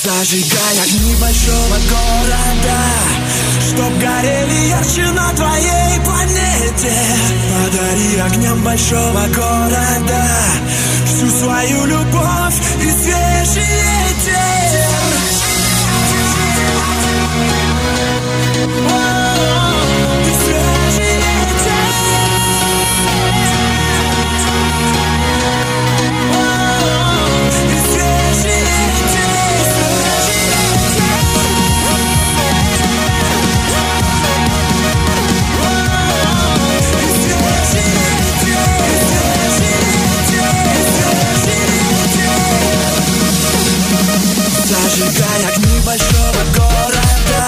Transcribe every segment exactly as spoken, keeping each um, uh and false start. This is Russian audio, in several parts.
Зажигай огни большого города, чтоб горели ярче на твоей планете. Подари огням большого города всю свою любовь и свежий ветер. Зажигай огни большого города.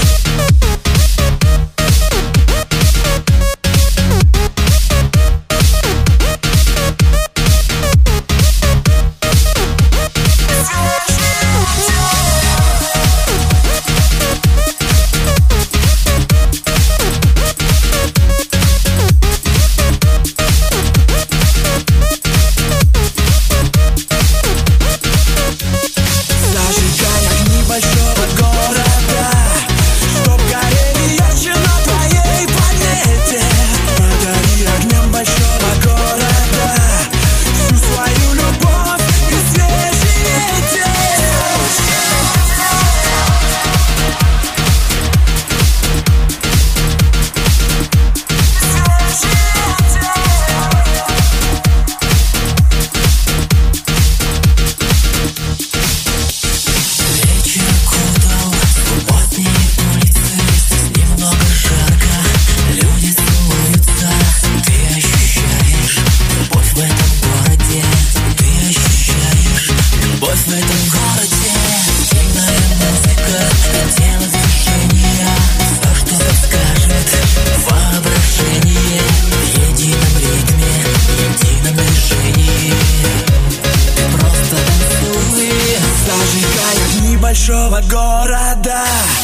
Большого города.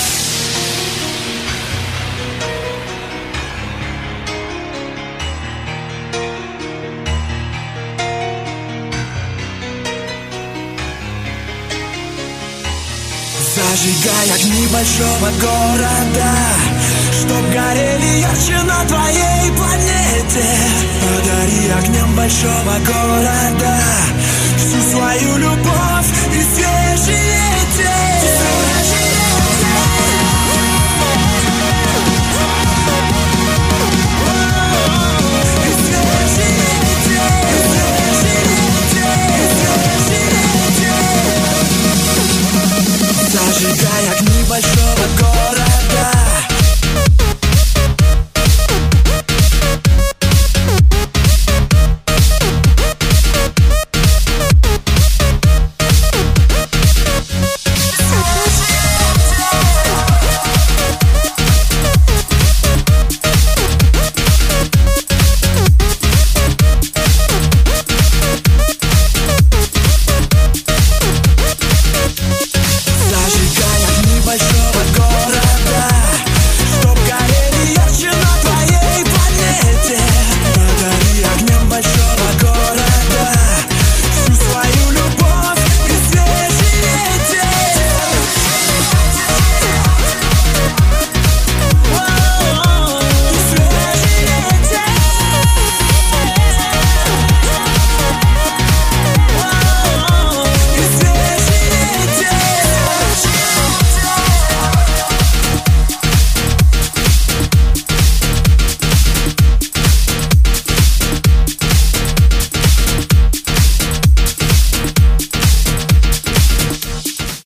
Зажигай огни большого города, чтоб горели ярче на твоей планете. Подари огням большого города всю свою любовь и свежий ветер. Зажигай огни большого